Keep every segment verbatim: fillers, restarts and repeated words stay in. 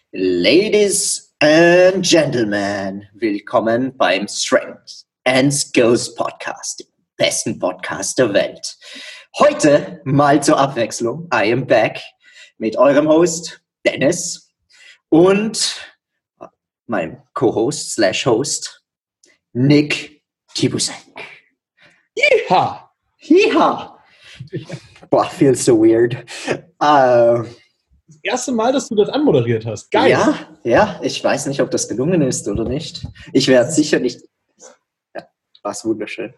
Ladies and Gentlemen, willkommen beim Strength and Skills Podcast, dem besten Podcast der Welt. Heute mal zur Abwechslung, I am back mit eurem Host Dennis und meinem Co-Host slash Host Nick Tibusek. Yeehaw! Yeehaw! Boah, feels so weird. Uh, Das erste Mal, dass du das anmoderiert hast. Geil. Ja, ja, ich weiß nicht, ob das gelungen ist oder nicht. Ich werde sicher nicht... Ja, war es wunderschön.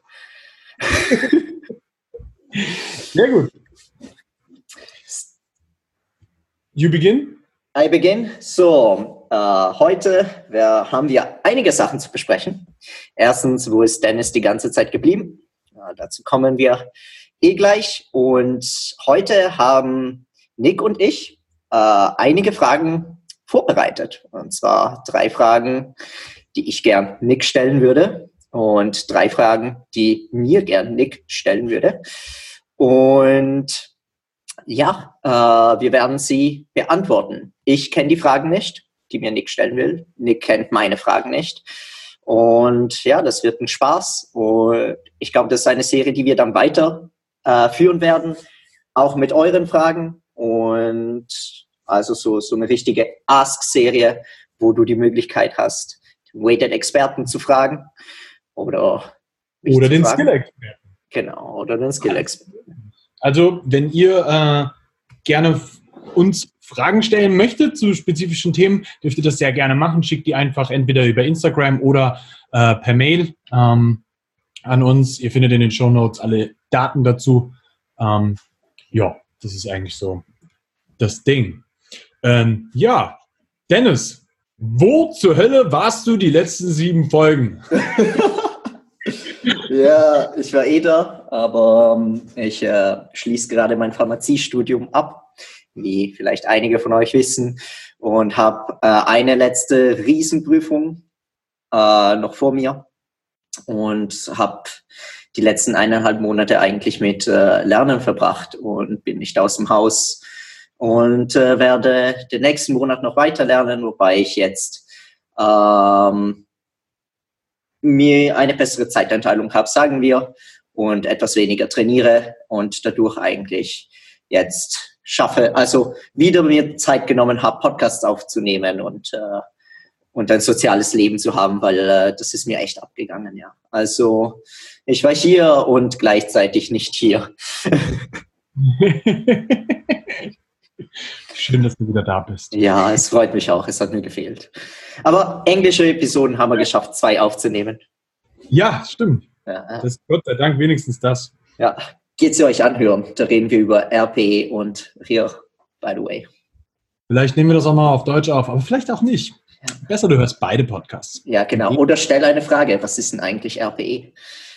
Sehr gut. You begin? I begin. So, äh, heute wir, haben wir einige Sachen zu besprechen. Erstens, wo ist Dennis die ganze Zeit geblieben? Ja, dazu kommen wir eh gleich. Und heute haben Nick und ich äh, einige Fragen vorbereitet. Und zwar drei Fragen, die ich gern Nick stellen würde. Und drei Fragen, die mir gern Nick stellen würde. Und ja, äh, wir werden sie beantworten. Ich kenne die Fragen nicht, die mir Nick stellen will. Nick kennt meine Fragen nicht. Und ja, das wird ein Spaß. Und ich glaube, das ist eine Serie, die wir dann weiter äh, führen werden. Auch mit euren Fragen. Und also so, so eine richtige Ask-Serie, wo du die Möglichkeit hast, den Weighted-Experten zu fragen. Oder, oder den Skill-Experten. Genau, oder den Skill-Experten. Also, wenn ihr äh, gerne uns Fragen stellen möchtet zu spezifischen Themen, dürft ihr das sehr gerne machen. Schickt die einfach entweder über Instagram oder äh, per Mail ähm, an uns. Ihr findet in den Shownotes alle Daten dazu. Ähm, ja, das ist eigentlich so das Ding. Ähm, ja, Dennis, wo zur Hölle warst du die letzten sieben Folgen? Ja, ich war eh da, aber ähm, ich äh, schließe gerade mein Pharmaziestudium ab, wie vielleicht einige von euch wissen, und habe äh, eine letzte Riesenprüfung äh, noch vor mir und habe die letzten eineinhalb Monate eigentlich mit äh, Lernen verbracht und bin nicht aus dem Haus und äh, werde den nächsten Monat noch weiter lernen, wobei ich jetzt ähm, mir eine bessere Zeiteinteilung habe, sagen wir, und etwas weniger trainiere und dadurch eigentlich jetzt schaffe, also wieder mir Zeit genommen habe, Podcasts aufzunehmen und, äh, und ein soziales Leben zu haben, weil äh, das ist mir echt abgegangen, ja. Also ich war hier und gleichzeitig nicht hier. Schön, dass du wieder da bist. Ja, es freut mich auch. Es hat mir gefehlt. Aber englische Episoden haben wir geschafft, zwei aufzunehmen. Ja, stimmt. Ja, das ist Gott sei Dank wenigstens das. Ja, geht sie euch anhören. Da reden wir über R P E und R I R, by the way. Vielleicht nehmen wir das auch mal auf Deutsch auf, aber vielleicht auch nicht. Ja. Besser, du hörst beide Podcasts. Ja, genau. Oder stell eine Frage. Was ist denn eigentlich R P E?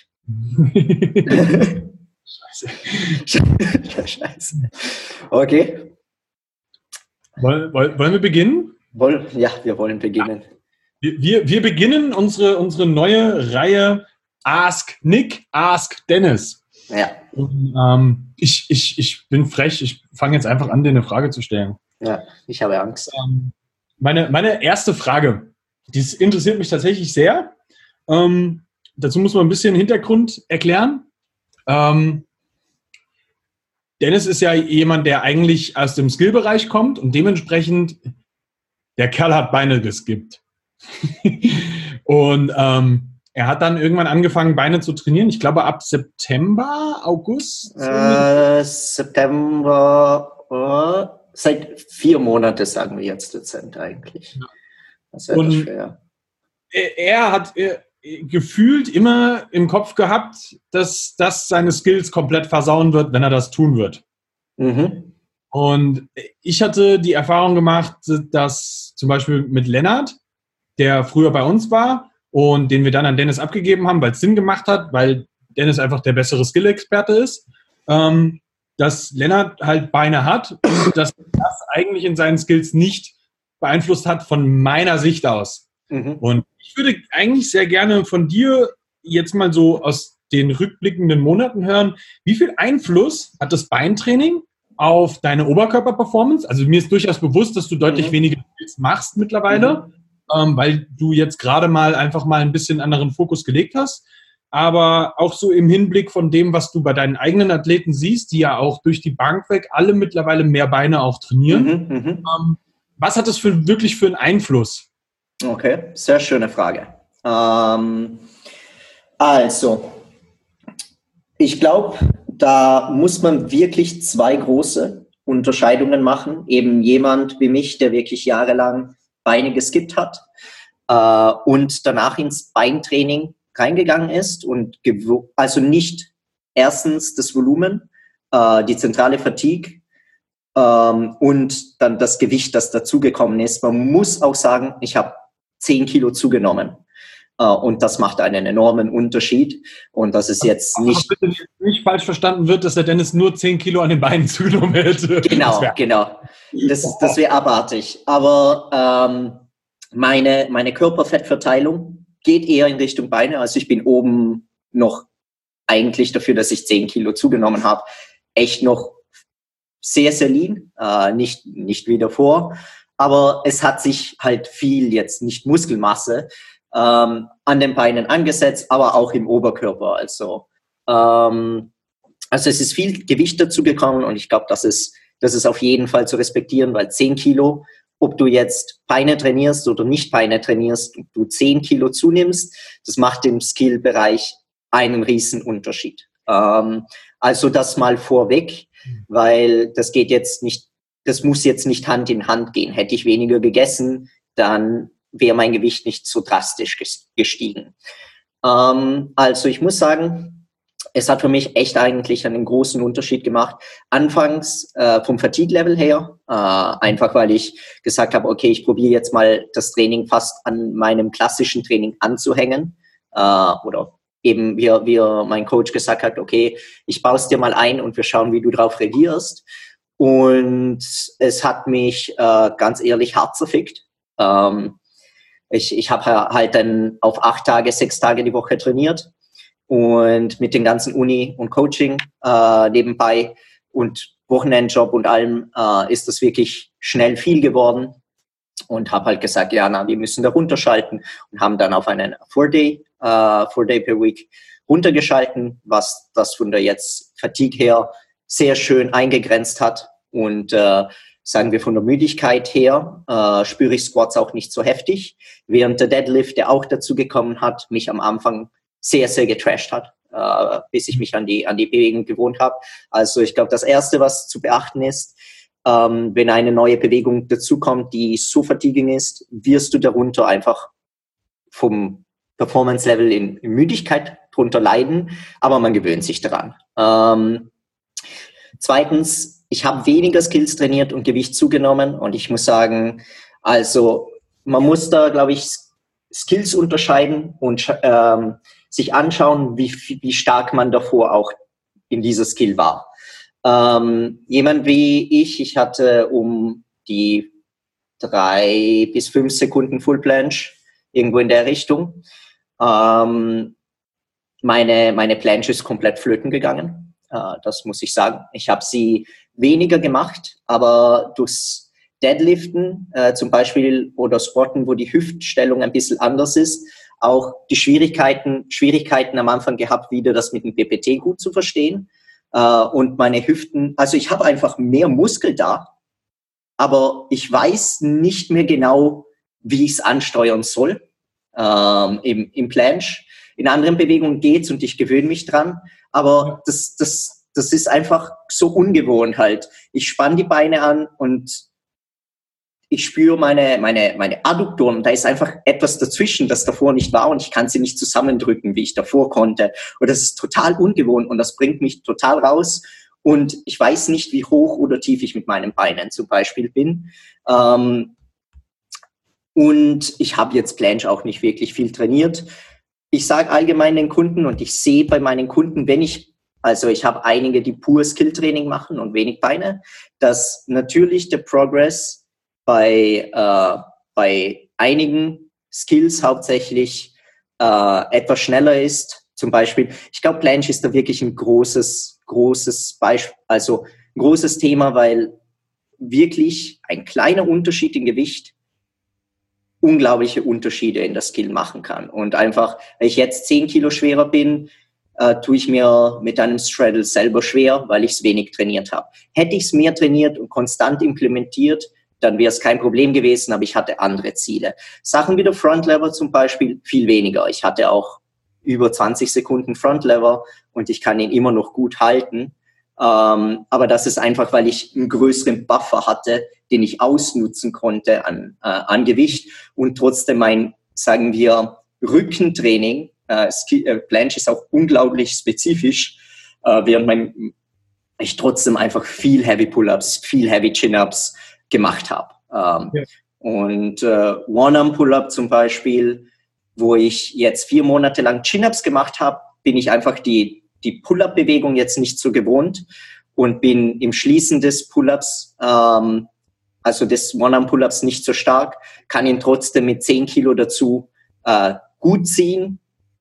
Scheiße. Scheiße. Okay. Wollen, wollen wir beginnen? Woll, ja, wir wollen beginnen. Ja. Wir, wir, wir beginnen unsere, unsere neue Reihe Ask Nick, Ask Dennis. Ja. Und, ähm, ich, ich, ich bin frech, ich fange jetzt einfach an, dir eine Frage zu stellen. Ja, ich habe Angst. Ähm, meine, meine erste Frage, die interessiert mich tatsächlich sehr. Ähm, dazu muss man ein bisschen Hintergrund erklären. Ähm, Dennis ist ja jemand, der eigentlich aus dem Skill-Bereich kommt und dementsprechend, der Kerl hat Beine geskippt. Und ähm, er hat dann irgendwann angefangen, Beine zu trainieren. Ich glaube, ab September, August? Äh, September, uh, seit vier Monaten, sagen wir jetzt dezent eigentlich. Das ist und schwer. Er, er hat er, gefühlt immer im Kopf gehabt, dass das seine Skills komplett versauen wird, wenn er das tun wird. Mhm. Und ich hatte die Erfahrung gemacht, dass zum Beispiel mit Lennart, der früher bei uns war und den wir dann an Dennis abgegeben haben, weil es Sinn gemacht hat, weil Dennis einfach der bessere Skill-Experte ist, ähm, dass Lennart halt Beine hat und dass das eigentlich in seinen Skills nicht beeinflusst hat von meiner Sicht aus. Mhm. Und ich würde eigentlich sehr gerne von dir jetzt mal so aus den rückblickenden Monaten hören, wie viel Einfluss hat das Beintraining auf deine Oberkörperperformance? Also mir ist durchaus bewusst, dass du deutlich mhm. weniger jetzt machst mittlerweile, mhm. ähm, weil du jetzt gerade mal einfach mal ein bisschen anderen Fokus gelegt hast. Aber auch so im Hinblick von dem, was du bei deinen eigenen Athleten siehst, die ja auch durch die Bank weg alle mittlerweile mehr Beine auch trainieren. Mhm, ähm, was hat das für, wirklich für einen Einfluss? Okay, sehr schöne Frage. Ähm, also, ich glaube, da muss man wirklich zwei große Unterscheidungen machen. Eben jemand wie mich, der wirklich jahrelang Beine geskippt hat äh, und danach ins Beintraining reingegangen ist und gew- also nicht erstens das Volumen, äh, die zentrale Fatigue ähm, und dann das Gewicht, das dazugekommen ist. Man muss auch sagen, ich habe zehn Kilo zugenommen. Uh, und das macht einen enormen Unterschied. Und das ist jetzt nicht... Aber bitte nicht falsch verstanden wird, dass der Dennis nur zehn Kilo an den Beinen zugenommen hätte. Genau, das genau. Das, das wäre abartig. Aber ähm, meine, meine Körperfettverteilung geht eher in Richtung Beine. Also ich bin oben noch eigentlich dafür, dass ich zehn Kilo zugenommen habe, echt noch sehr, sehr lean. Äh, nicht, nicht wie davor. Aber es hat sich halt viel jetzt, nicht Muskelmasse, Ähm, an den Beinen angesetzt, aber auch im Oberkörper. Also, ähm, also es ist viel Gewicht dazu gekommen und ich glaube, das ist, das ist auf jeden Fall zu respektieren, weil zehn Kilo, ob du jetzt Beine trainierst oder nicht Beine trainierst, du zehn Kilo zunimmst, das macht im Skillbereich einen riesen Unterschied. Ähm, also das mal vorweg, weil das geht jetzt nicht, das muss jetzt nicht Hand in Hand gehen. Hätte ich weniger gegessen, dann wäre mein Gewicht nicht so drastisch gestiegen. Ähm, also ich muss sagen, es hat für mich echt eigentlich einen großen Unterschied gemacht. Anfangs äh, vom Fatigue-Level her, äh, einfach weil ich gesagt habe, okay, ich probiere jetzt mal das Training fast an meinem klassischen Training anzuhängen. Äh, oder eben, wie, wie mein Coach gesagt hat, okay, ich baue es dir mal ein und wir schauen, wie du darauf reagierst. Und es hat mich äh, ganz ehrlich hart zerfickt. Ähm, Ich, ich habe halt dann auf acht Tage, sechs Tage die Woche trainiert und mit den ganzen Uni und Coaching äh, nebenbei und Wochenendjob und allem äh, ist das wirklich schnell viel geworden und habe halt gesagt, ja, na, wir müssen da runterschalten und haben dann auf einen Four-Day, äh, Four-Day per Week runtergeschalten, was das von der jetzt Fatigue her sehr schön eingegrenzt hat und äh, sagen wir von der Müdigkeit her, äh, spüre ich Squats auch nicht so heftig, während der Deadlift, der auch dazu gekommen hat, mich am Anfang sehr, sehr getrashed hat, äh, bis ich mich an die, an die Bewegung gewohnt habe. Also ich glaube, das Erste, was zu beachten ist, ähm, wenn eine neue Bewegung dazukommt, die so fatiguing ist, wirst du darunter einfach vom Performance-Level in, in Müdigkeit drunter leiden, aber man gewöhnt sich daran. Ähm, zweitens, ich habe weniger Skills trainiert und Gewicht zugenommen und ich muss sagen, also man muss da, glaube ich, Skills unterscheiden und ähm, sich anschauen, wie, wie stark man davor auch in dieser Skill war. Ähm, jemand wie ich, ich hatte um die drei bis fünf Sekunden Full Planche, irgendwo in der Richtung. Ähm, meine, meine Planche ist komplett flöten gegangen. Äh, das muss ich sagen. Ich habe sie weniger gemacht, aber durchs Deadliften äh, zum Beispiel oder Squatten, wo die Hüftstellung ein bisschen anders ist, auch die Schwierigkeiten, Schwierigkeiten am Anfang gehabt, wieder das mit dem P P T gut zu verstehen. Äh, und meine Hüften, also ich habe einfach mehr Muskel da, aber ich weiß nicht mehr genau, wie ich es ansteuern soll ähm, im, im Planche. In anderen Bewegungen geht's und ich gewöhne mich dran, aber das, das, das ist einfach so ungewohnt halt. Ich spanne die Beine an und ich spüre meine, meine, meine Adduktoren. Da ist einfach etwas dazwischen, das davor nicht war und ich kann sie nicht zusammendrücken, wie ich davor konnte. Und das ist total ungewohnt und das bringt mich total raus. Und ich weiß nicht, wie hoch oder tief ich mit meinen Beinen zum Beispiel bin. Ähm, und ich habe jetzt Planche auch nicht wirklich viel trainiert. Ich sage allgemein den Kunden und ich sehe bei meinen Kunden, wenn ich, also ich habe einige, die pur Skill-Training machen und wenig Beine, dass natürlich der Progress bei, äh, bei einigen Skills hauptsächlich äh, etwas schneller ist. Zum Beispiel, ich glaube, Planche ist da wirklich ein großes, großes Beispiel, also ein großes Thema, weil wirklich ein kleiner Unterschied im Gewicht unglaubliche Unterschiede in der Skill machen kann. Und einfach, wenn ich jetzt zehn Kilo schwerer bin, äh, tue ich mir mit einem Straddle selber schwer, weil ich es wenig trainiert habe. Hätte ich es mehr trainiert und konstant implementiert, dann wäre es kein Problem gewesen, aber ich hatte andere Ziele. Sachen wie der Front Lever zum Beispiel viel weniger. Ich hatte auch über zwanzig Sekunden Front Lever und ich kann ihn immer noch gut halten. Ähm, aber das ist einfach, weil ich einen größeren Buffer hatte, den ich ausnutzen konnte an, äh, an Gewicht und trotzdem mein, sagen wir, Rückentraining, äh, äh, Planche ist auch unglaublich spezifisch, äh, während mein, ich trotzdem einfach viel Heavy Pull-Ups, viel Heavy Chin-Ups gemacht habe. Ähm, ja. Und äh, One-Arm-Pull-Up zum Beispiel, wo ich jetzt vier Monate lang Chin-Ups gemacht habe, bin ich einfach die, die Pull-Up-Bewegung jetzt nicht so gewohnt und bin im Schließen des Pull-Ups, ähm, also des One-Arm-Pull-Ups nicht so stark, kann ihn trotzdem mit zehn Kilo dazu äh, gut ziehen,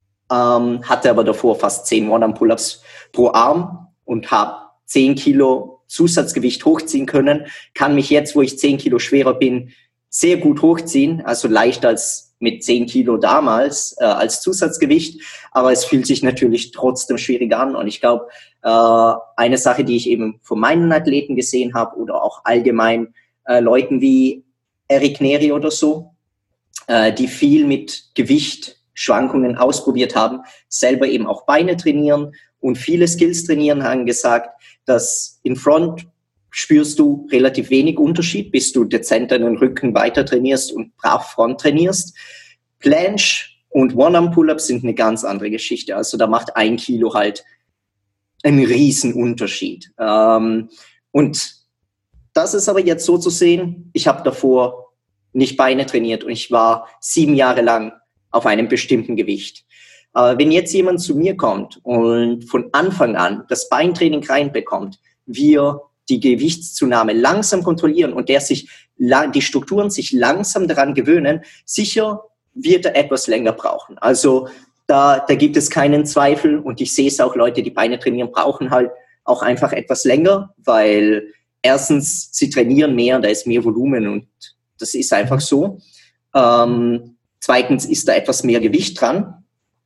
ähm, hatte aber davor fast zehn One-Arm-Pull-Ups pro Arm und habe zehn Kilo Zusatzgewicht hochziehen können, kann mich jetzt, wo ich zehn Kilo schwerer bin, sehr gut hochziehen, also leichter als mit zehn Kilo damals äh, als Zusatzgewicht, aber es fühlt sich natürlich trotzdem schwierig an und ich glaube, äh, eine Sache, die ich eben von meinen Athleten gesehen habe oder auch allgemein äh, Leuten wie Eric Neri oder so, äh, die viel mit Gewichtschwankungen ausprobiert haben, selber eben auch Beine trainieren und viele Skills trainieren, haben gesagt, dass in Front spürst du relativ wenig Unterschied, bis du dezent deinen Rücken weiter trainierst und brav Front trainierst. Planche und One-Arm-Pull-Ups sind eine ganz andere Geschichte. Also da macht ein Kilo halt einen riesen Unterschied. Ähm, und das ist aber jetzt so zu sehen, ich habe davor nicht Beine trainiert und ich war sieben Jahre lang auf einem bestimmten Gewicht. Aber wenn jetzt jemand zu mir kommt und von Anfang an das Beintraining reinbekommt, wir die Gewichtszunahme langsam kontrollieren und der sich die Strukturen sich langsam daran gewöhnen, sicher wird er etwas länger brauchen. Also da, da gibt es keinen Zweifel und ich sehe es auch, Leute, die Beine trainieren, brauchen halt auch einfach etwas länger, weil erstens, sie trainieren mehr, da ist mehr Volumen und das ist einfach so. Ähm, zweitens ist da etwas mehr Gewicht dran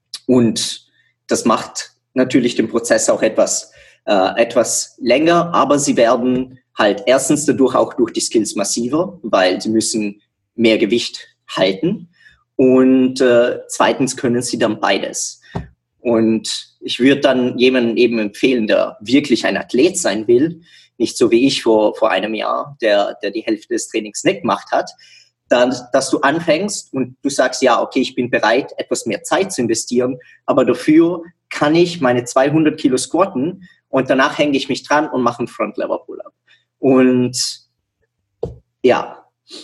und das macht natürlich den Prozess auch etwas Äh, etwas länger, aber sie werden halt erstens dadurch auch durch die Skills massiver, weil sie müssen mehr Gewicht halten und äh, zweitens können sie dann beides. Und ich würde dann jemandem eben empfehlen, der wirklich ein Athlet sein will, nicht so wie ich vor, vor einem Jahr, der, der die Hälfte des Trainings nicht gemacht hat, dann, dass du anfängst und du sagst, ja, okay, ich bin bereit, etwas mehr Zeit zu investieren, aber dafür kann ich meine zweihundert Kilo squatten und danach hänge ich mich dran und mache einen Front Lever Pull-Up. Und ja,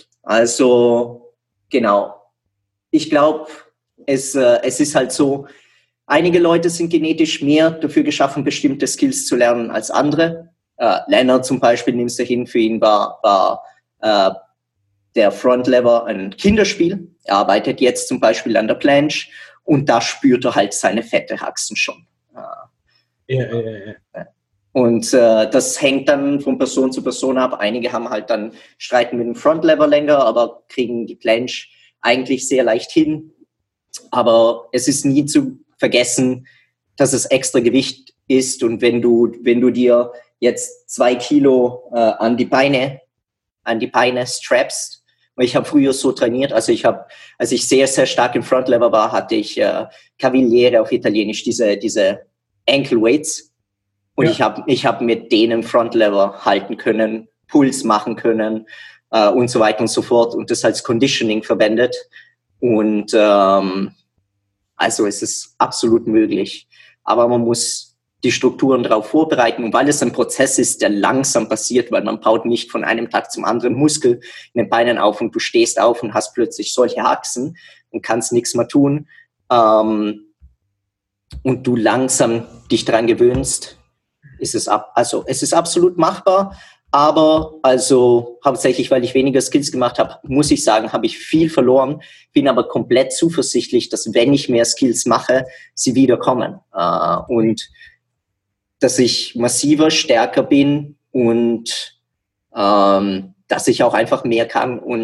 also genau. Ich glaube, es, äh, es ist halt so, einige Leute sind genetisch mehr dafür geschaffen, bestimmte Skills zu lernen als andere. Äh, Leonard zum Beispiel, nimmst du hin, für ihn war, war äh, der Front Lever ein Kinderspiel. Er arbeitet jetzt zum Beispiel an der Planche und da spürt er halt seine fette Haxen schon. Ja, ja, ja, ja. Und äh, das hängt dann von Person zu Person ab. Einige haben halt dann streiten mit dem Front Lever länger, aber kriegen die Planche eigentlich sehr leicht hin. Aber es ist nie zu vergessen, dass es extra Gewicht ist. Und wenn du, wenn du dir jetzt zwei Kilo äh, an die Beine, an die Beine strappst, und ich habe früher so trainiert, also ich habe, als ich sehr, sehr stark im Front Lever war, hatte ich äh, Cavaliere auf Italienisch, diese, diese Ankle Weights. Und ja. ich habe ich hab mit denen Front Lever halten können, Puls machen können äh, und so weiter und so fort und das als Conditioning verwendet. Und ähm, also es ist absolut möglich. Aber man muss die Strukturen darauf vorbereiten. Und weil es ein Prozess ist, der langsam passiert, weil man baut nicht von einem Tag zum anderen Muskel in den Beinen auf und du stehst auf und hast plötzlich solche Haxen und kannst nichts mehr tun. Ähm, und du langsam dich daran gewöhnst, ist es ab, also es ist absolut machbar, aber also hauptsächlich, weil ich weniger Skills gemacht habe, muss ich sagen, habe ich viel verloren, bin aber komplett zuversichtlich, dass wenn ich mehr Skills mache, sie wiederkommen äh, und dass ich massiver, stärker bin und ähm, dass ich auch einfach mehr kann und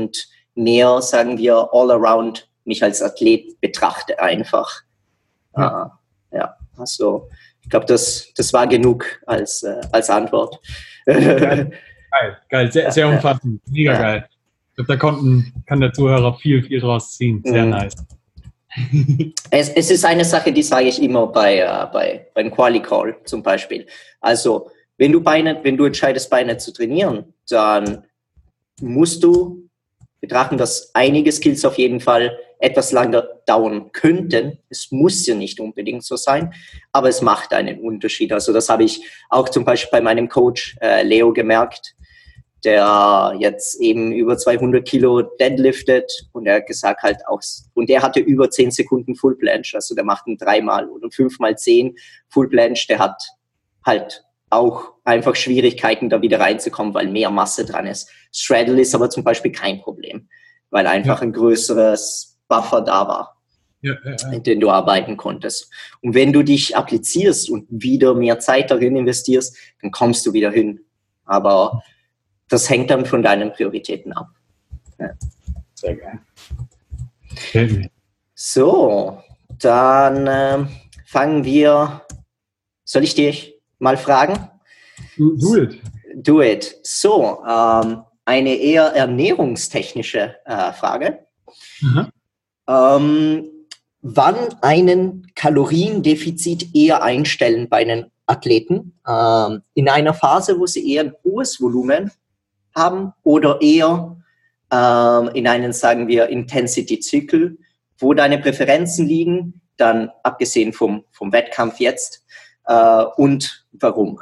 mehr, sagen wir, all around mich als Athlet betrachte einfach. Ja, äh, ja also ich glaube, das, das war genug als, äh, als Antwort. Geil, geil, geil. Sehr, sehr umfassend, mega ja. geil. Ich glaube, da konnten, kann der Zuhörer viel, viel draus ziehen. Sehr mhm. nice. Es, es ist eine Sache, die sage ich immer bei, äh, bei beim Quali-Call zum Beispiel. Also, wenn du Beine, wenn du entscheidest, Beine zu trainieren, dann musst du betrachten, dass einige Skills auf jeden Fall etwas länger dauern könnten. Es muss ja nicht unbedingt so sein, aber es macht einen Unterschied. Also das habe ich auch zum Beispiel bei meinem Coach äh, Leo gemerkt, der jetzt eben über zweihundert Kilo deadliftet und er hat gesagt halt auch, und der hatte über zehn Sekunden Full Planche, also der macht einen dreimal oder fünfmal zehn Full Planche, der hat halt auch einfach Schwierigkeiten, da wieder reinzukommen, weil mehr Masse dran ist. Straddle ist aber zum Beispiel kein Problem, weil einfach ja. ein größeres Buffer da war, ja, ja, ja. mit dem du arbeiten konntest. Und wenn du dich applizierst und wieder mehr Zeit darin investierst, dann kommst du wieder hin. Aber das hängt dann von deinen Prioritäten ab. Ja. Sehr geil. Okay. So, dann äh, fangen wir, soll ich dich mal fragen? Do it. Do it. So, ähm, eine eher ernährungstechnische äh, Frage. Mhm. Ähm, wann einen Kaloriendefizit eher einstellen bei einem Athleten? Ähm, in einer Phase, wo sie eher ein hohes Volumen haben oder eher ähm, in einem, sagen wir, Intensity-Zyklus, wo deine Präferenzen liegen, dann abgesehen vom, vom Wettkampf jetzt äh, und warum?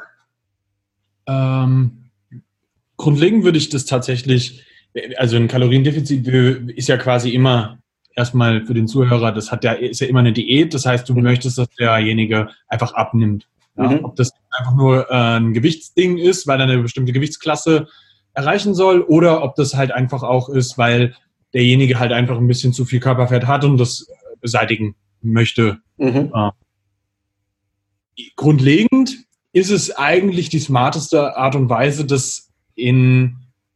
Ähm, grundlegend würde ich das tatsächlich, also ein Kaloriendefizit ist ja quasi immer erstmal für den Zuhörer, das hat ja, ist ja immer eine Diät, das heißt, du mhm. möchtest, dass derjenige einfach abnimmt. Ja? Mhm. Ob das einfach nur äh, ein Gewichtsding ist, weil er eine bestimmte Gewichtsklasse erreichen soll, oder ob das halt einfach auch ist, weil derjenige halt einfach ein bisschen zu viel Körperfett hat und das beseitigen möchte. Mhm. Äh, grundlegend ist es eigentlich die smarteste Art und Weise, das in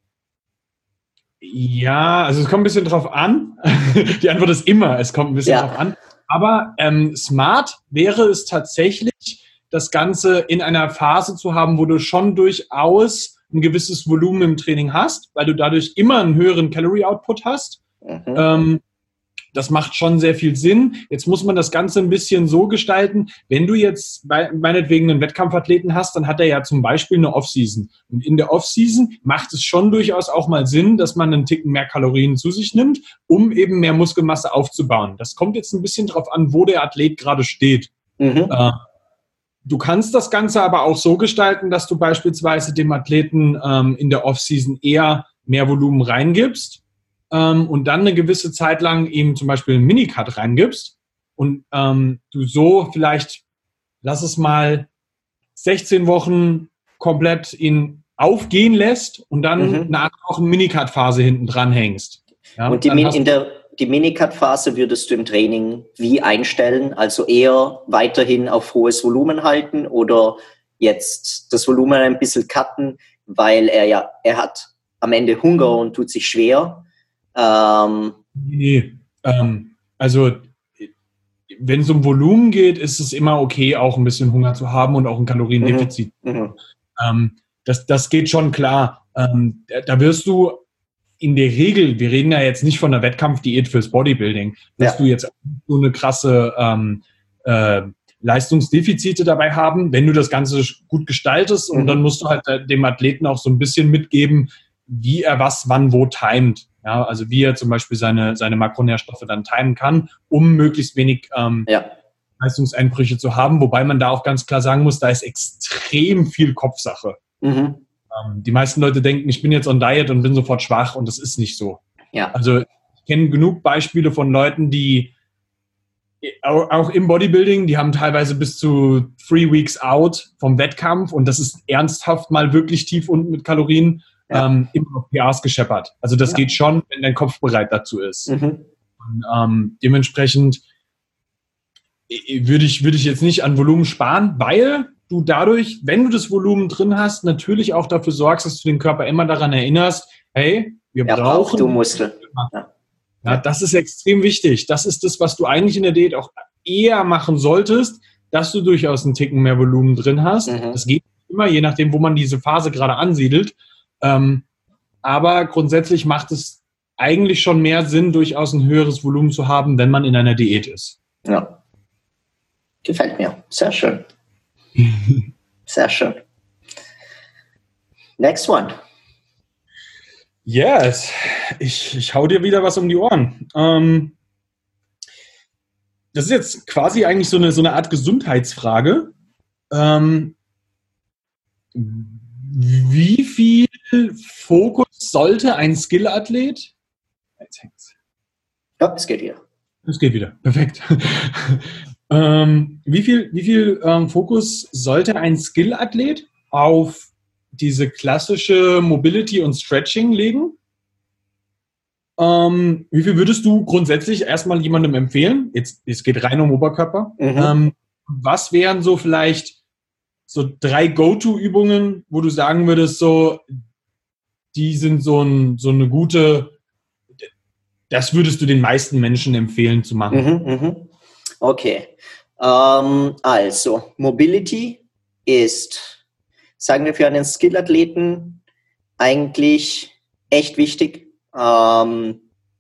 Ja, also es kommt ein bisschen drauf an. Die Antwort ist immer, es kommt ein bisschen ja. drauf an. Aber ähm, smart wäre es tatsächlich, das Ganze in einer Phase zu haben, wo du schon durchaus ein gewisses Volumen im Training hast, weil du dadurch immer einen höheren Calorie-Output hast. Mhm. Ähm, das macht schon sehr viel Sinn. Jetzt muss man das Ganze ein bisschen so gestalten, wenn du jetzt meinetwegen einen Wettkampfathleten hast, dann hat er ja zum Beispiel eine Off-Season. Und in der Off-Season macht es schon durchaus auch mal Sinn, dass man einen Ticken mehr Kalorien zu sich nimmt, um eben mehr Muskelmasse aufzubauen. Das kommt jetzt ein bisschen drauf an, wo der Athlet gerade steht. Mhm. Äh, du kannst das Ganze aber auch so gestalten, dass du beispielsweise dem Athleten ähm, in der Off-Season eher mehr Volumen reingibst, und dann eine gewisse Zeit lang ihm zum Beispiel einen Minicut reingibst und ähm, du so vielleicht, lass es mal sechzehn Wochen komplett ihn aufgehen lässt und dann mhm. eine acht Wochen Minicut-Phase hinten dran hängst. Ja? Und die, Min- in der, die Minicut-Phase würdest du im Training wie einstellen? Also eher weiterhin auf hohes Volumen halten oder jetzt das Volumen ein bisschen cutten, weil er ja, er hat am Ende Hunger und tut sich schwer. Ähm, nee, ähm, also wenn es um Volumen geht, ist es immer okay, auch ein bisschen Hunger zu haben und auch ein Kaloriendefizit. Mhm. Ähm, das, das geht schon klar. Ähm, da wirst du in der Regel, wir reden ja jetzt nicht von einer Wettkampfdiät fürs Bodybuilding, wirst ja. du jetzt so eine krasse ähm, äh, Leistungsdefizite dabei haben, wenn du das Ganze gut gestaltest, mhm. und dann musst du halt dem Athleten auch so ein bisschen mitgeben, wie er was, wann, wo timet. Ja, also wie er zum Beispiel seine, seine Makronährstoffe dann timen kann, um möglichst wenig ähm, ja. Leistungseinbrüche zu haben. Wobei man da auch ganz klar sagen muss, da ist extrem viel Kopfsache. Mhm. Ähm, die meisten Leute denken, ich bin jetzt on Diet und bin sofort schwach, und das ist nicht so. Ja. Also ich kenne genug Beispiele von Leuten, die auch im Bodybuilding, die haben teilweise bis zu three weeks out vom Wettkampf, und das ist ernsthaft mal wirklich tief unten mit Kalorien. Ja. Ähm, immer auf P As gescheppert. Also das ja. geht schon, wenn dein Kopf bereit dazu ist. Mhm. Und, ähm, dementsprechend würde ich, würde ich jetzt nicht an Volumen sparen, weil du dadurch, wenn du das Volumen drin hast, natürlich auch dafür sorgst, dass du den Körper immer daran erinnerst, hey, Wir ja, brauchen du Muskel. Ja. Ja, das ist extrem wichtig. Das ist das, was du eigentlich in der Diät auch eher machen solltest, dass du durchaus einen Ticken mehr Volumen drin hast. Mhm. Das geht immer, je nachdem, wo man diese Phase gerade ansiedelt. Ähm, aber grundsätzlich macht es eigentlich schon mehr Sinn, durchaus ein höheres Volumen zu haben, wenn man in einer Diät ist. Ja. Gefällt mir. Sehr schön. Sehr schön. Next one. Yes, ich, ich hau dir wieder was um die Ohren. Ähm, das ist jetzt quasi eigentlich so eine, so eine Art Gesundheitsfrage. Ähm, wie viel Fokus sollte ein Skill-Athlet? Jetzt hängt's. Ja, es geht hier. Es geht wieder. Perfekt. ähm, wie viel, wie viel ähm, Fokus sollte ein Skill-Athlet auf diese klassische Mobility und Stretching legen? Ähm, wie viel würdest du grundsätzlich erstmal jemandem empfehlen? Jetzt, es geht rein um Oberkörper. Mhm. Ähm, was wären so vielleicht so drei Go-To-Übungen, wo du sagen würdest, so, die sind so, ein, so eine gute, das würdest du den meisten Menschen empfehlen zu machen? Mhm, mhm. Okay. Ähm, also, Mobility ist, sagen wir, für einen Skill-Athleten eigentlich echt wichtig. Ähm,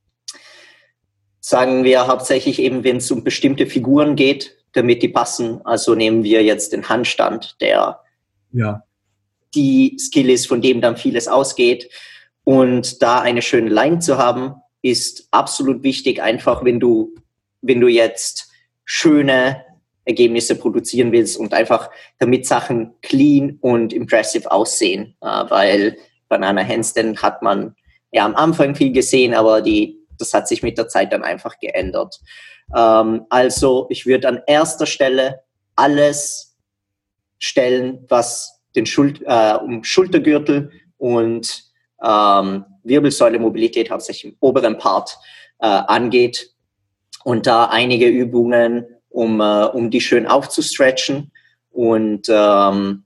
sagen wir hauptsächlich eben, wenn es um bestimmte Figuren geht, damit die passen. Also nehmen wir jetzt den Handstand, der ja. die Skill ist, von dem dann vieles ausgeht. Und da eine schöne Line zu haben, ist absolut wichtig. Einfach, wenn du, wenn du jetzt schöne Ergebnisse produzieren willst und einfach damit Sachen clean und impressive aussehen. Äh, weil Banana Handstand hat man ja am Anfang viel gesehen, aber die, das hat sich mit der Zeit dann einfach geändert. Ähm, also ich würde an erster Stelle alles stellen, was den Schul- äh, um Schultergürtel und ähm, Wirbelsäule-Mobilität, hauptsächlich im oberen Part, äh, angeht. Und da einige Übungen, um, äh, um die schön aufzustretchen und ähm,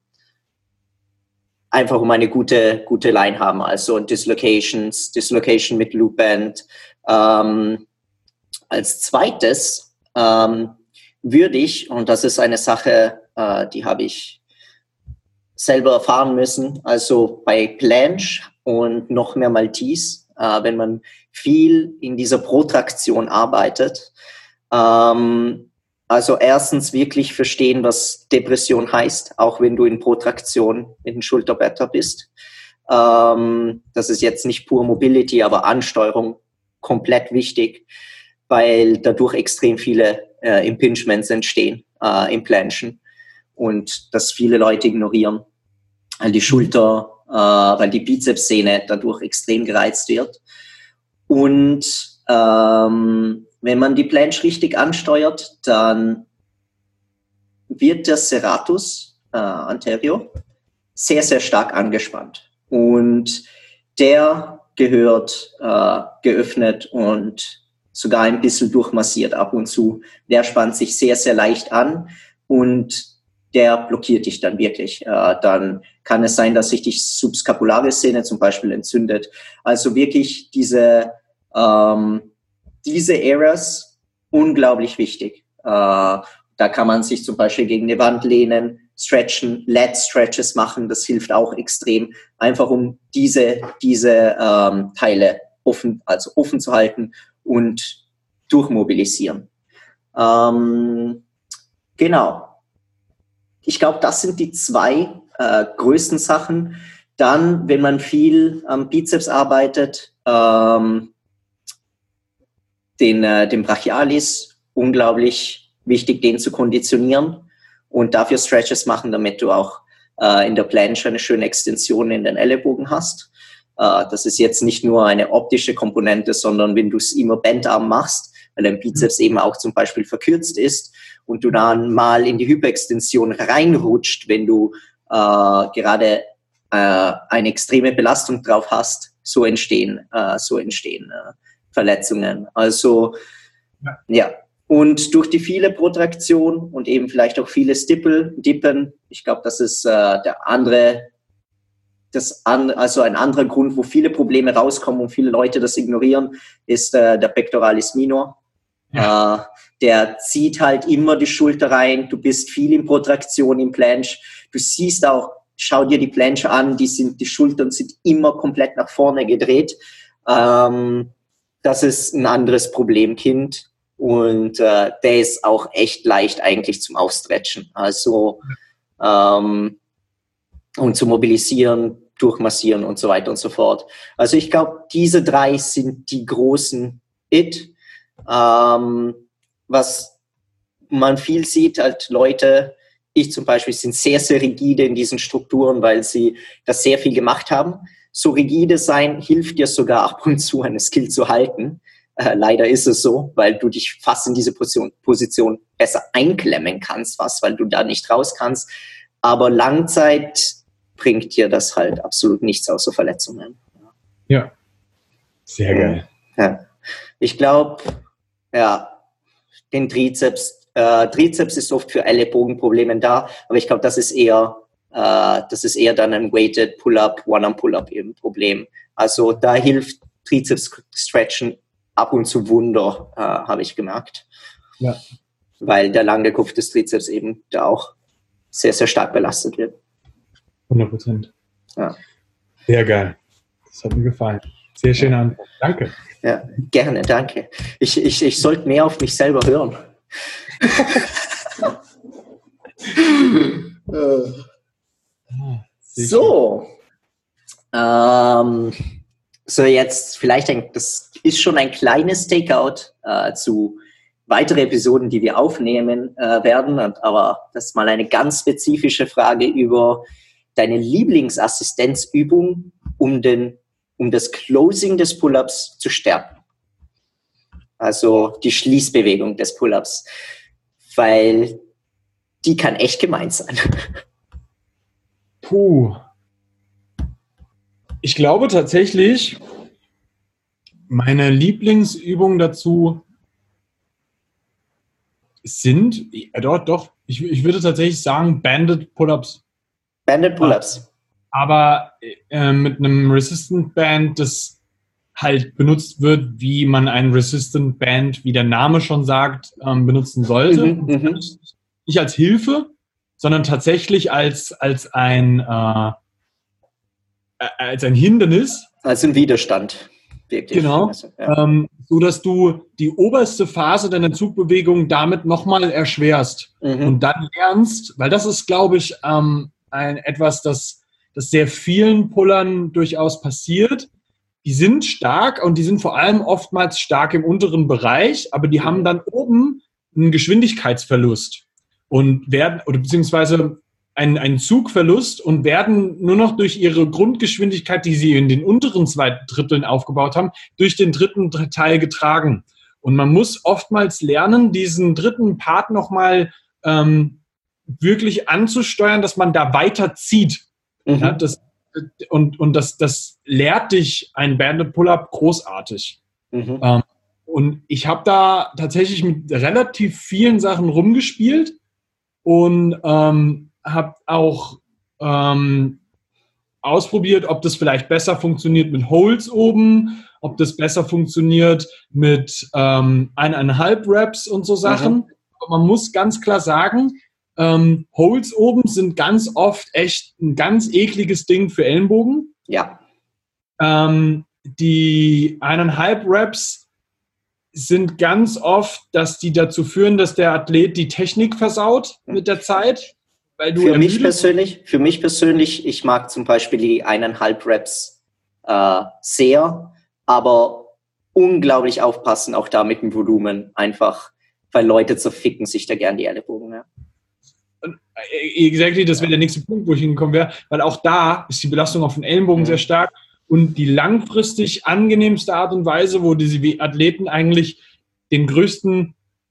einfach um eine gute, gute Line haben. Also Dislocations, Dislocation mit Loop Band. Ähm, als zweites ähm, würde ich, und das ist eine Sache, äh, die habe ich selber erfahren müssen, also bei Planche und noch mehr Maltese, äh, wenn man viel in dieser Protraktion arbeitet. Ähm, also erstens wirklich verstehen, was Depression heißt, auch wenn du in Protraktion mit dem Schulterblätter bist. Ähm, das ist jetzt nicht pur Mobility, aber Ansteuerung komplett wichtig, weil dadurch extrem viele äh, Impingements entstehen äh, im Planchen und das viele Leute ignorieren, weil die Schulter, äh, weil die Bizepssehne dadurch extrem gereizt wird. Und ähm, wenn man die Planche richtig ansteuert, dann wird der Serratus äh, anterior sehr, sehr stark angespannt. Und der gehört äh, geöffnet und sogar ein bisschen durchmassiert ab und zu. Der spannt sich sehr, sehr leicht an und der blockiert dich dann wirklich. Äh, dann kann es sein, dass sich die Subskapularis-Sehne zum Beispiel entzündet. Also wirklich diese, ähm, diese Areas, unglaublich wichtig. Äh, da kann man sich zum Beispiel gegen eine Wand lehnen, stretchen, Lat-Stretches machen, das hilft auch extrem, einfach um diese, diese ähm, Teile offen, also offen zu halten und durchmobilisieren. Ähm, genau. Ich glaube, das sind die zwei äh, größten Sachen. Dann, wenn man viel am Bizeps arbeitet, ähm, den, äh, den Brachialis, unglaublich wichtig, den zu konditionieren und dafür Stretches machen, damit du auch äh, in der Planche eine schöne Extension in den Ellenbogen hast. Äh, das ist jetzt nicht nur eine optische Komponente, sondern wenn du es immer Bendarm machst, weil dein Bizeps eben auch zum Beispiel verkürzt ist und du dann mal in die Hyperextension reinrutscht, wenn du äh, gerade äh, eine extreme Belastung drauf hast, so entstehen, äh, so entstehen äh, Verletzungen. Also ja. ja. Und durch die viele Protraktion und eben vielleicht auch viele Stipple, Dippen, ich glaube, das ist äh, der andere das an, also ein anderer Grund, wo viele Probleme rauskommen und viele Leute das ignorieren, ist äh, der Pectoralis minor. Ja. Äh, der zieht halt immer die Schulter rein. Du bist viel in Protraktion im Planche. Du siehst auch, schau dir die Planche an, die sind, die Schultern sind immer komplett nach vorne gedreht. Ähm, das ist ein anderes Problemkind. Und äh, der ist auch echt leicht eigentlich zum Aufstretchen. Also ähm, und zu mobilisieren, durchmassieren und so weiter und so fort. Also ich glaube, diese drei sind die großen It. Ähm, was man viel sieht, halt Leute, ich zum Beispiel, sind sehr, sehr rigide in diesen Strukturen, weil sie das sehr viel gemacht haben. So rigide sein hilft dir sogar ab und zu, eine Skill zu halten. Äh, leider ist es so, weil du dich fast in diese Position, Position besser einklemmen kannst, was, weil du da nicht raus kannst. Aber Langzeit bringt dir das halt absolut nichts außer Verletzungen. Ja, sehr geil. Ja. Ich glaube, ja, den Trizeps, äh, Trizeps ist oft für Ellenbogenprobleme da, aber ich glaube, das ist eher, äh, das ist eher dann ein Weighted Pull-Up, One-Arm-Pull-Up eben Problem. Also da hilft Trizeps-Stretchen ab und zu Wunder, äh, habe ich gemerkt. Ja. Weil der lange Kopf des Trizeps eben da auch sehr, sehr stark belastet wird. hundert Prozent. Ja. Sehr geil. Das hat mir gefallen. Sehr schöne Antwort. Danke. Ja, gerne, danke. Ich, ich, ich sollte mehr auf mich selber hören. So. Ähm, so, jetzt vielleicht, ein, das ist schon ein kleines Takeout äh, zu weiteren Episoden, die wir aufnehmen äh, werden. Aber das ist mal eine ganz spezifische Frage über deine Lieblingsassistenzübung, um den um das Closing des Pull-Ups zu stärken. Also die Schließbewegung des Pull-Ups. Weil die kann echt gemein sein. Puh. Ich glaube tatsächlich, meine Lieblingsübungen dazu sind, ja, doch, doch, ich, ich würde tatsächlich sagen Banded Pull-Ups. Banded Pull-Ups. Aber äh, mit einem Resistant Band, das halt benutzt wird, wie man ein Resistant Band, wie der Name schon sagt, ähm, benutzen sollte. Mhm, Nicht als Hilfe, sondern tatsächlich als, als, ein, äh, als ein Hindernis. Als ein Widerstand. Wirklich. Genau. Also, ja. ähm, so dass du die oberste Phase deiner Zugbewegung damit nochmal erschwerst. Mhm. Und dann lernst, weil das ist, glaube ich, ähm, ein, etwas, das das sehr vielen Pullern durchaus passiert. Die sind stark und die sind vor allem oftmals stark im unteren Bereich, aber die haben dann oben einen Geschwindigkeitsverlust und werden, oder beziehungsweise einen, einen Zugverlust und werden nur noch durch ihre Grundgeschwindigkeit, die sie in den unteren zwei Dritteln aufgebaut haben, durch den dritten Teil getragen. Und man muss oftmals lernen, diesen dritten Part nochmal ähm, wirklich anzusteuern, dass man da weiter zieht. Mhm. Ja, das, und und das, das lehrt dich ein Banded Pull-Up großartig. Mhm. Ähm, und ich habe da tatsächlich mit relativ vielen Sachen rumgespielt und ähm, habe auch ähm, ausprobiert, ob das vielleicht besser funktioniert mit Holds oben, ob das besser funktioniert mit ähm, eineinhalb Reps und so Sachen. Mhm. Aber man muss ganz klar sagen, Ähm, Holds oben sind ganz oft echt ein ganz ekliges Ding für Ellenbogen. Ja. Ähm, die eineinhalb Reps sind ganz oft, dass die dazu führen, dass der Athlet die Technik versaut mit der Zeit. Weil du für mich persönlich, für mich persönlich, ich mag zum Beispiel die eineinhalb Reps äh, sehr, aber unglaublich aufpassen, auch da mit dem Volumen einfach, weil Leute zerficken sich da gern die Ellenbogen. Ja. Exactly, das wäre der nächste Punkt, wo ich hingekommen wäre, weil auch da ist die Belastung auf den Ellenbogen mhm. sehr stark und die langfristig angenehmste Art und Weise, wo diese Athleten eigentlich den größten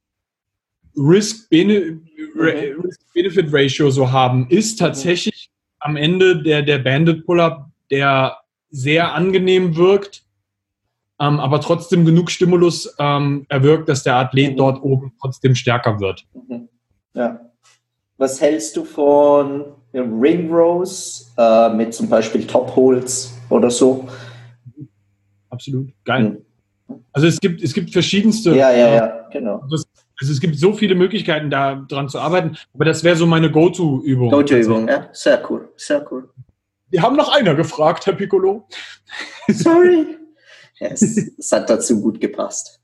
Risk-Benefit-Ratio so haben, ist tatsächlich mhm. am Ende der, der Banded Pull-Up, der sehr angenehm wirkt, ähm, aber trotzdem genug Stimulus ähm, erwirkt, dass der Athlet mhm. dort oben trotzdem stärker wird. Mhm. Ja. Was hältst du von, Ring Rows äh, mit zum Beispiel Top Holds oder so. Absolut, geil. Hm. Also es gibt, es gibt verschiedenste. Ja, ja, ja, genau. Das, also es gibt so viele Möglichkeiten, da dran zu arbeiten, aber das wäre so meine Go-To-Übung. Go-To-Übung, ja, sehr cool, sehr cool. Wir haben noch einer gefragt, Herr Piccolo. Sorry. Ja, es, es hat dazu gut gepasst.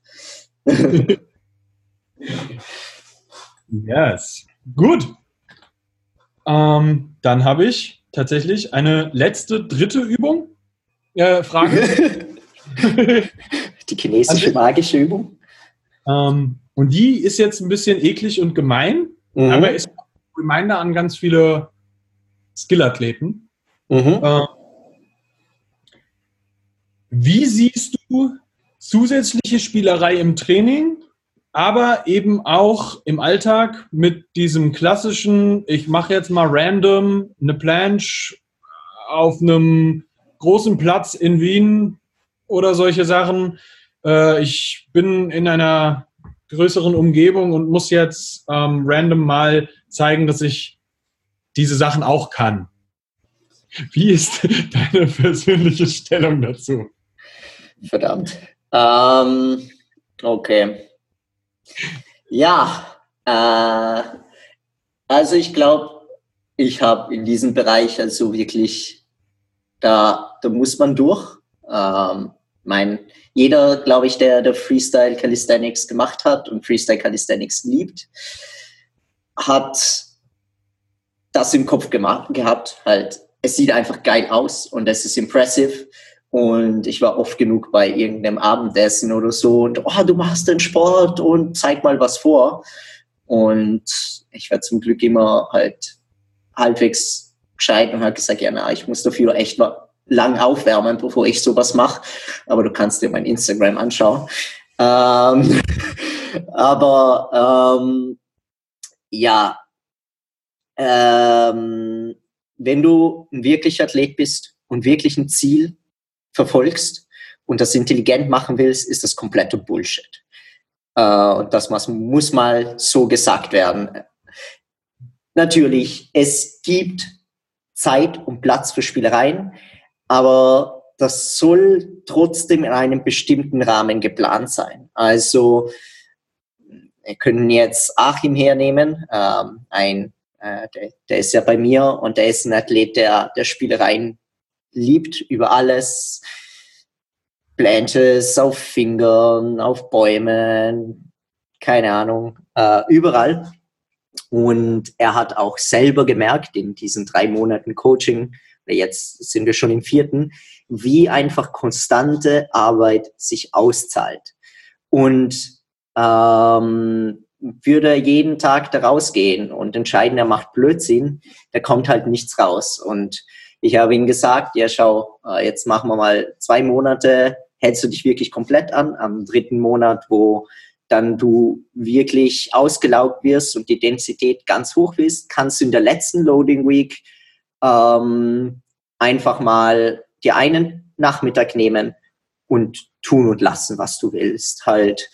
Yes. Gut. Ähm, dann habe ich tatsächlich eine letzte, dritte Übung. Äh, Frage. Die chinesische magische Übung. Ähm, und die ist jetzt ein bisschen eklig und gemein, mhm. aber ist ein Reminder an ganz viele Skillathleten. Mhm. Äh, wie siehst du zusätzliche Spielerei im Training, aber eben auch im Alltag mit diesem klassischen, ich mache jetzt mal random eine Planche auf einem großen Platz in Wien oder solche Sachen. Äh, ich bin in einer größeren Umgebung und muss jetzt ähm, random mal zeigen, dass ich diese Sachen auch kann. Wie ist deine persönliche Stellung dazu? Verdammt. Ähm, okay. Ja, äh, also ich glaube, ich habe in diesem Bereich also wirklich, da, da muss man durch. Ähm, mein, jeder, glaube ich, der, der Freestyle Calisthenics gemacht hat und Freestyle Calisthenics liebt, hat das im Kopf gemacht, gehabt. Halt, es sieht einfach geil aus und es ist impressive. Und ich war oft genug bei irgendeinem Abendessen oder so und oh, du machst den Sport und zeig mal was vor. Und ich war zum Glück immer halt halbwegs gescheit und habe gesagt, ja, na, ich muss dafür echt mal lang aufwärmen, bevor ich sowas mache. Aber du kannst dir mein Instagram anschauen. Ähm, aber ähm, ja, ähm, wenn du ein wirklicher Athlet bist und wirklich ein Ziel verfolgst und das intelligent machen willst, ist das komplette Bullshit. Äh, und das muss, muss mal so gesagt werden. Natürlich, es gibt Zeit und Platz für Spielereien, aber das soll trotzdem in einem bestimmten Rahmen geplant sein. Also, wir können jetzt Achim hernehmen, ähm, ein, äh, der, der ist ja bei mir und der ist ein Athlet, der, der Spielereien liebt über alles. Planches auf Fingern, auf Bäumen, keine Ahnung, äh, überall. Und er hat auch selber gemerkt in diesen drei Monaten Coaching, jetzt sind wir schon im vierten, wie einfach konstante Arbeit sich auszahlt. Und ähm, würde er jeden Tag da rausgehen und entscheiden, er macht Blödsinn, da kommt halt nichts raus. Und ich habe ihm gesagt, ja schau, jetzt machen wir mal zwei Monate, hältst du dich wirklich komplett an, am dritten Monat, wo dann du wirklich ausgelaugt wirst und die Densität ganz hoch ist, kannst du in der letzten Loading Week ähm, einfach mal dir einen Nachmittag nehmen und tun und lassen, was du willst. Halt.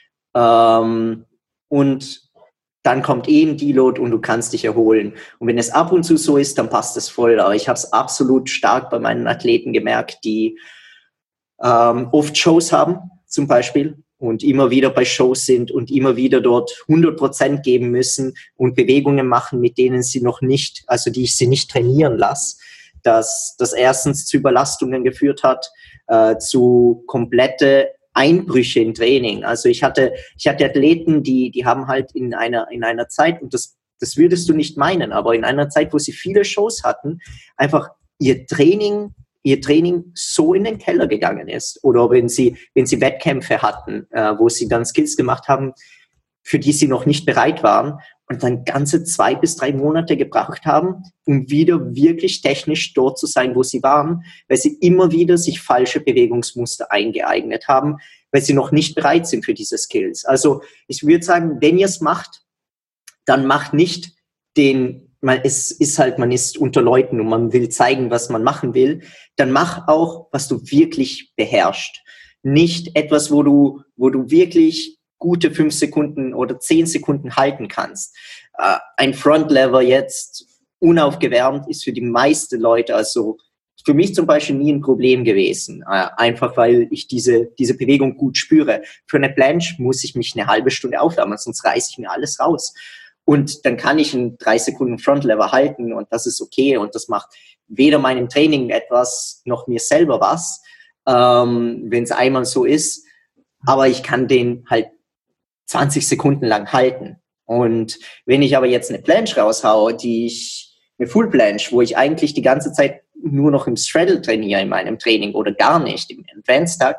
Ähm, und dann kommt eben Deload und du kannst dich erholen. Und wenn es ab und zu so ist, dann passt es voll. Aber ich habe es absolut stark bei meinen Athleten gemerkt, die ähm, oft Shows haben, zum Beispiel, und immer wieder bei Shows sind und immer wieder dort hundert Prozent geben müssen und Bewegungen machen, mit denen sie noch nicht, also die ich sie nicht trainieren lasse, dass das erstens zu Überlastungen geführt hat, äh, zu komplette Einbrüche im Training. Also ich hatte, ich hatte Athleten, die, die haben halt in einer, in einer Zeit, und das, das würdest du nicht meinen, aber in einer Zeit, wo sie viele Shows hatten, einfach ihr Training, ihr Training so in den Keller gegangen ist. Oder wenn sie, wenn sie Wettkämpfe hatten, äh, wo sie dann Skills gemacht haben, für die sie noch nicht bereit waren und dann ganze zwei bis drei Monate gebraucht haben, um wieder wirklich technisch dort zu sein, wo sie waren, weil sie immer wieder sich falsche Bewegungsmuster eingeeignet haben, weil sie noch nicht bereit sind für diese Skills. Also ich würde sagen, wenn ihr es macht, dann macht nicht den, man, es ist halt, man ist unter Leuten und man will zeigen, was man machen will, dann mach auch, was du wirklich beherrschst. Nicht etwas, wo du, wo du wirklich gute fünf Sekunden oder zehn Sekunden halten kannst. Äh, ein Frontlever jetzt unaufgewärmt ist für die meisten Leute, also für mich zum Beispiel nie ein Problem gewesen, äh, einfach weil ich diese, diese Bewegung gut spüre. Für eine Planche muss ich mich eine halbe Stunde aufwärmen, sonst reiße ich mir alles raus. Und dann kann ich in drei Sekunden Frontlever halten und das ist okay und das macht weder meinem Training etwas noch mir selber was, ähm, wenn es einmal so ist, aber ich kann den halt zwanzig Sekunden lang halten. Und wenn ich aber jetzt eine Planche raushaue, die ich, eine Full Planche, wo ich eigentlich die ganze Zeit nur noch im Straddle trainiere in meinem Training oder gar nicht im Advanced Tag,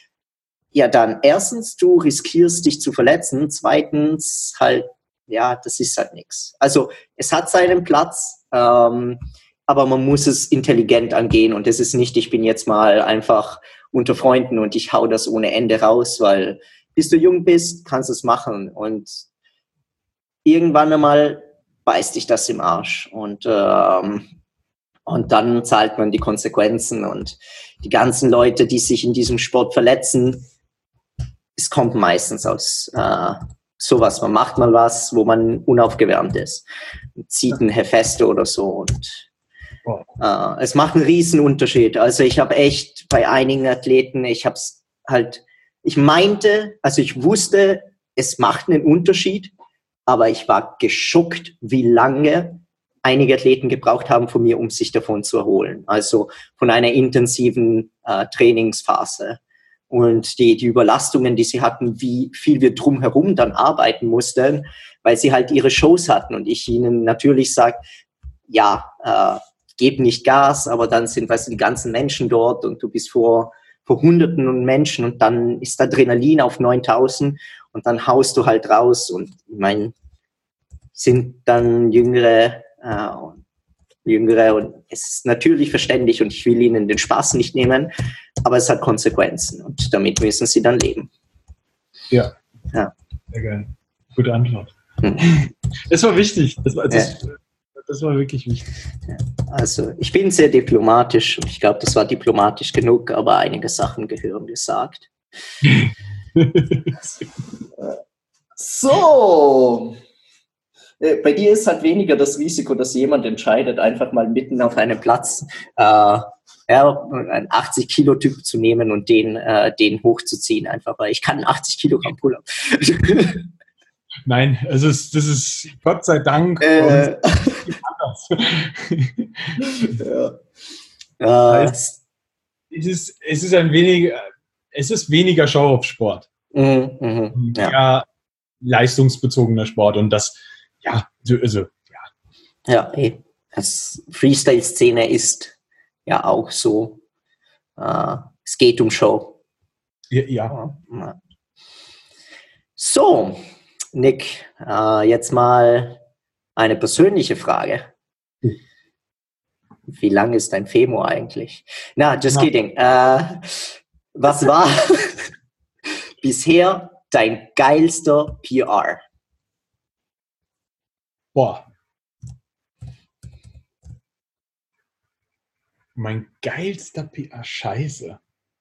ja dann erstens, du riskierst dich zu verletzen, zweitens halt, ja, das ist halt nichts. Also es hat seinen Platz, ähm, aber man muss es intelligent angehen und es ist nicht, ich bin jetzt mal einfach unter Freunden und ich hau das ohne Ende raus, weil bis du jung bist, kannst du es machen und irgendwann einmal beißt dich das im Arsch und ähm, und dann zahlt man die Konsequenzen und die ganzen Leute, die sich in diesem Sport verletzen, es kommt meistens aus äh, sowas. Man macht mal was, wo man unaufgewärmt ist, zieht ein Hefeste oder so und äh, es macht einen riesen Unterschied. Also ich habe echt bei einigen Athleten, ich habe es halt, ich meinte, also ich wusste, es macht einen Unterschied, aber ich war geschockt, wie lange einige Athleten gebraucht haben von mir, um sich davon zu erholen. Also von einer intensiven äh, Trainingsphase. Und die, die Überlastungen, die sie hatten, wie viel wir drumherum dann arbeiten mussten, weil sie halt ihre Shows hatten. Und ich ihnen natürlich sage, ja, äh, gib nicht Gas, aber dann sind, weißt du, die ganzen Menschen dort und du bist vor, vor Hunderten und Menschen und dann ist Adrenalin auf neuntausend und dann haust du halt raus. Und ich meine, sind dann jüngere äh, Jüngere und es ist natürlich verständlich und ich will ihnen den Spaß nicht nehmen, aber es hat Konsequenzen und damit müssen sie dann leben. Ja, ja. Sehr geil. Gute Antwort. Hm. Das war wichtig. Das war, das, ja. das war wirklich wichtig. Also ich bin sehr diplomatisch und ich glaube, das war diplomatisch genug, aber einige Sachen gehören gesagt. So. Bei dir ist halt weniger das Risiko, dass jemand entscheidet, einfach mal mitten auf einem Platz äh, ja, einen achtzig Kilo Typ zu nehmen und den, äh, den hochzuziehen, einfach weil ich kann achtzig Kilogramm Pull-up. Nein, es ist, das ist Gott sei Dank äh, anders. ja. äh, es, ist, es ist ein wenig, es ist weniger Show-off-Sport. Mhm, mhm, ja. ja, leistungsbezogener Sport und das Ja, also, ja. Ja, ey. Das Freestyle-Szene ist ja auch so. Äh, es geht um Show. Ja. ja. So, Nick, äh, jetzt mal eine persönliche Frage. Hm. Wie lang ist dein Femur eigentlich? Na, just Na. kidding. Äh, was war bisher dein geilster P R? Boah. Mein geilster P R, scheiße.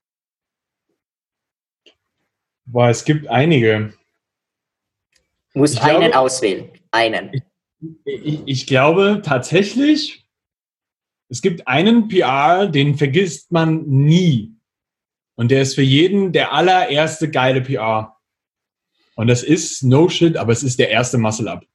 Boah, es gibt einige. Du musst ich einen glaube, auswählen. Einen. Ich, ich, ich glaube tatsächlich, es gibt einen P R, den vergisst man nie. Und der ist für jeden der allererste geile P R. Und das ist no shit, aber es ist der erste Muscle-Up.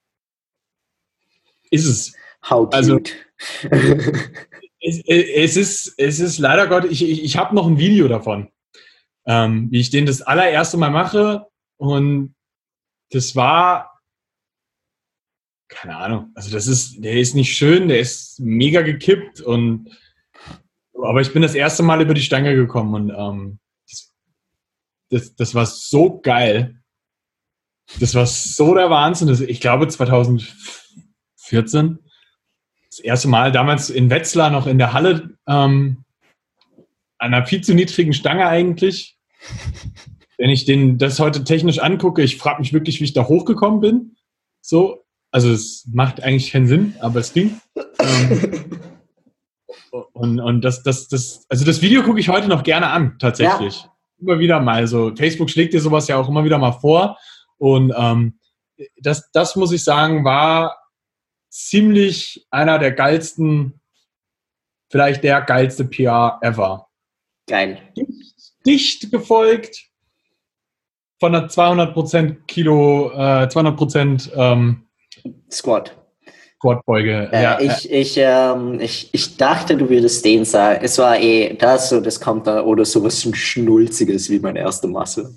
Ist es. How cute. Also, es, es, ist, es ist leider Gott, ich, ich, ich habe noch ein Video davon, ähm, wie ich den das allererste Mal mache und das war, keine Ahnung, also das ist, der ist nicht schön, der ist mega gekippt und aber ich bin das erste Mal über die Stange gekommen und ähm, das, das, das war so geil. Das war so der Wahnsinn. Das, ich glaube zwanzig vierzehn, das erste Mal, damals in Wetzlar noch in der Halle, ähm, an einer viel zu niedrigen Stange eigentlich. Wenn ich den, das heute technisch angucke, ich frage mich wirklich, wie ich da hochgekommen bin. So, also es macht eigentlich keinen Sinn, aber es ging. Ähm, und und das, das, das, also das Video gucke ich heute noch gerne an, tatsächlich. Ja. Immer wieder mal. So, Facebook schlägt dir sowas ja auch immer wieder mal vor. Und ähm, das, das muss ich sagen, war ziemlich einer der geilsten, vielleicht der geilste P R ever. Geil. Dicht, dicht gefolgt von einer zweihundert Prozent Kilo, äh, zweihundert Prozent ähm, Squat. Squatbeuge. Äh, Ja, ich, ich, ähm, ich, ich dachte, du würdest den sagen. Es war eh das, so, das kommt da, oder sowas Schnulziges wie meine erste Masse.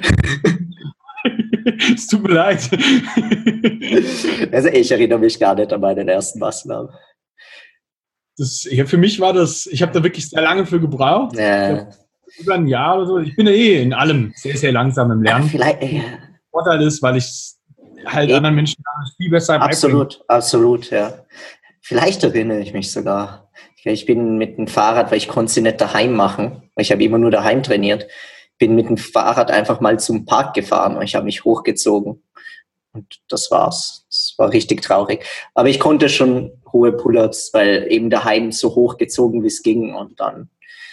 Es tut mir leid. Also ich erinnere mich gar nicht an meinen ersten Massennamen. Das, ja, für mich war das, ich habe da wirklich sehr lange für gebraucht. Äh, Über ein Jahr oder so. Ich bin ja eh in allem sehr, sehr langsam im Lernen. vielleicht, äh, Vorteil ist, weil ich halt eh, anderen Menschen viel besser absolut, beibringe. Absolut, ja. Vielleicht erinnere ich mich sogar. Ich bin mit dem Fahrrad, weil ich konnte sie nicht daheim machen. Ich habe immer nur daheim trainiert. Bin mit dem Fahrrad einfach mal zum Park gefahren und ich habe mich hochgezogen. Und das war's. Das war richtig traurig. Aber ich konnte schon hohe Pull-ups, weil eben daheim so hochgezogen, wie es ging. Und dann...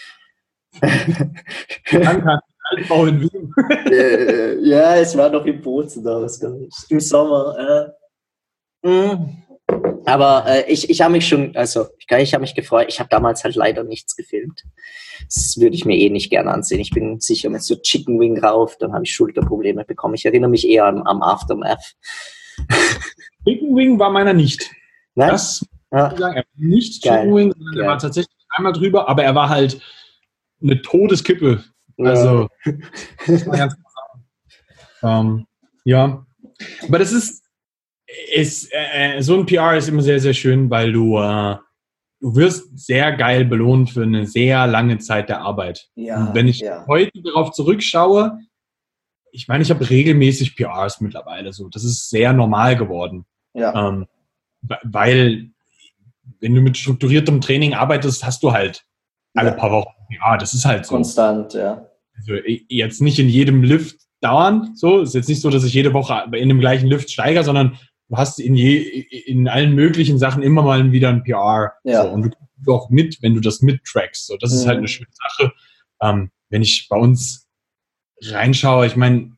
Danke, Altbau in Wien. äh, ja, es war noch im Bozen da, was gar nicht. Im Sommer. Äh. Mm. Aber äh, ich, ich habe mich schon, also ich, ich habe mich gefreut. Ich habe damals halt leider nichts gefilmt. Das würde ich mir eh nicht gerne ansehen. Ich bin sicher mit so Chicken Wing rauf, dann habe ich Schulterprobleme bekommen. Ich erinnere mich eher am, am Aftermath. Chicken Wing war meiner nicht. Nein? Das ja. muss ich sagen, er war nicht Geil. Chicken Wing, sondern er war tatsächlich einmal drüber, aber er war halt eine Todeskippe. Also, ja. Das war ganz ähm, ja. Aber das ist, ist äh, so ein P R ist immer sehr, sehr schön, weil du, äh, du wirst sehr geil belohnt für eine sehr lange Zeit der Arbeit. Ja, und wenn ich ja. heute darauf zurückschaue, ich meine, ich habe regelmäßig P Rs mittlerweile so. Das ist sehr normal geworden. Ja. Ähm, weil, wenn du mit strukturiertem Training arbeitest, hast du halt alle ja. paar Wochen P R. Das ist halt so. Konstant, ja. Also jetzt nicht in jedem Lift dauernd so. Es ist jetzt nicht so, dass ich jede Woche in dem gleichen Lift steige, sondern du hast in, je, in allen möglichen Sachen immer mal wieder ein P R. Ja. So. Und du kommst auch mit, wenn du das mittrackst. So. Das mhm. ist halt eine schöne Sache. Ähm, wenn ich bei uns reinschaue, ich meine,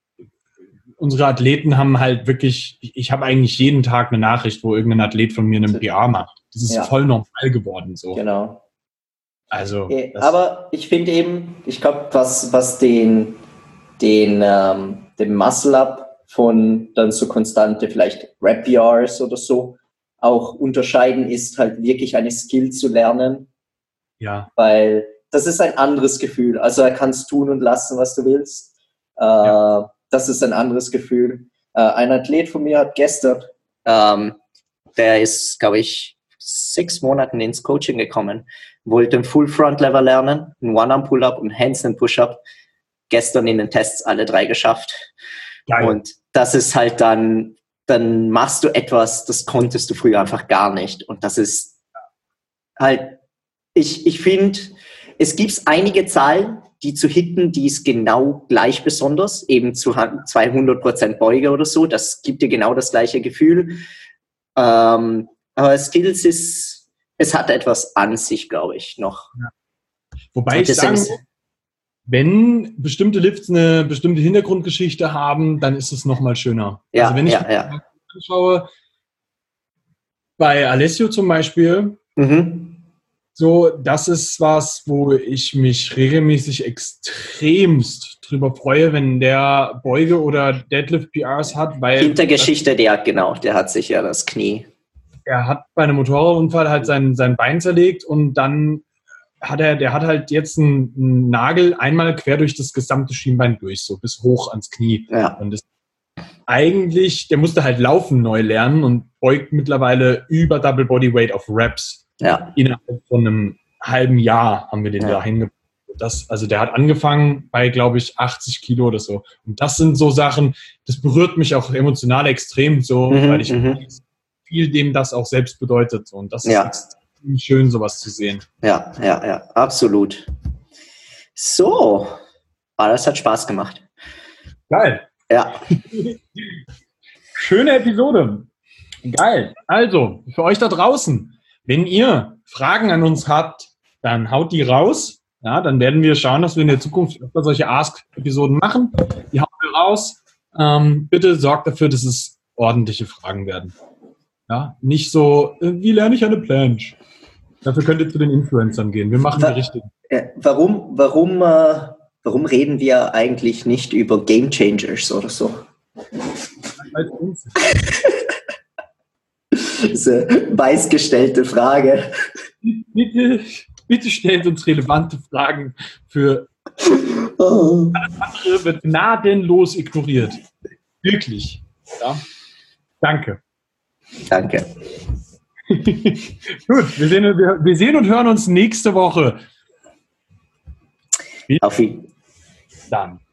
unsere Athleten haben halt wirklich, ich, ich habe eigentlich jeden Tag eine Nachricht, wo irgendein Athlet von mir einen P R macht. Das ist ja. voll normal geworden. So. Genau. Also, okay, aber ich finde eben, ich glaube, was, was den, den, ähm, den Muscle-Up von dann so konstante vielleicht Rep-P Rs oder so auch unterscheiden, ist halt wirklich eine Skill zu lernen. Ja. Weil das ist ein anderes Gefühl. Also er kann es tun und lassen, was du willst. Äh, ja. Das ist ein anderes Gefühl. Äh, ein Athlet von mir hat gestern, ähm, der ist, glaube ich, sechs Monaten ins Coaching gekommen, wollte einen Full Front Lever lernen, einen One-Arm-Pull-Up und Handstand Push-Up. Gestern in den Tests alle drei geschafft. Geil. Und das ist halt dann, dann machst du etwas, das konntest du früher einfach gar nicht. Und das ist halt, ich, ich finde, es gibt einige Zahlen, die zu hitten, die ist genau gleich besonders, eben zu zweihundert Prozent Beuge oder so. Das gibt dir genau das gleiche Gefühl. Ähm, aber Skills ist, es hat etwas an sich, glaube ich, noch. Ja. Wobei ich sagen muss, wenn bestimmte Lifts eine bestimmte Hintergrundgeschichte haben, dann ist es nochmal schöner. Ja, also wenn ich ja, ja. anschaue, bei Alessio zum Beispiel, mhm. so, das ist was, wo ich mich regelmäßig extremst drüber freue, wenn der Beuge- oder Deadlift-P Rs hat, weil... Hintergeschichte, der hat genau, der hat sich ja das Knie. Er hat bei einem Motorradunfall halt sein, sein Bein zerlegt und dann hat er, der hat halt jetzt einen, einen Nagel einmal quer durch das gesamte Schienbein durch, so bis hoch ans Knie. Ja. Und das eigentlich, der musste halt Laufen neu lernen und beugt mittlerweile über Double Bodyweight auf Reps. Ja. Innerhalb von einem halben Jahr haben wir den ja. da hingebracht. Das, also der hat angefangen bei, glaube ich, achtzig Kilo oder so. Und das sind so Sachen, das berührt mich auch emotional extrem so, mhm, weil ich mhm. viel dem das auch selbst bedeutet. Und das ja. ist extrem schön, sowas zu sehen. Ja, ja, ja, absolut. So, ah, das hat Spaß gemacht. Geil. Ja. Schöne Episode. Geil. Also, für euch da draußen, wenn ihr Fragen an uns habt, dann haut die raus. Ja, dann werden wir schauen, dass wir in der Zukunft öfter solche Ask-Episoden machen. Die hauen wir raus. Ähm, bitte sorgt dafür, dass es ordentliche Fragen werden. Ja, nicht so, wie lerne ich eine Planche? Dafür könnt ihr zu den Influencern gehen. Wir machen Wa- die richtigen. äh, warum, warum, äh, warum reden wir eigentlich nicht über Game Changers oder so? Als uns. Das ist eine weißgestellte Frage. Bitte, bitte stellt uns relevante Fragen. Für Oh. alles andere wird gnadenlos ignoriert. Wirklich. Ja? Danke. Danke. Gut, wir sehen, wir, wir sehen und hören uns nächste Woche. Auf Wiedersehen. Dann.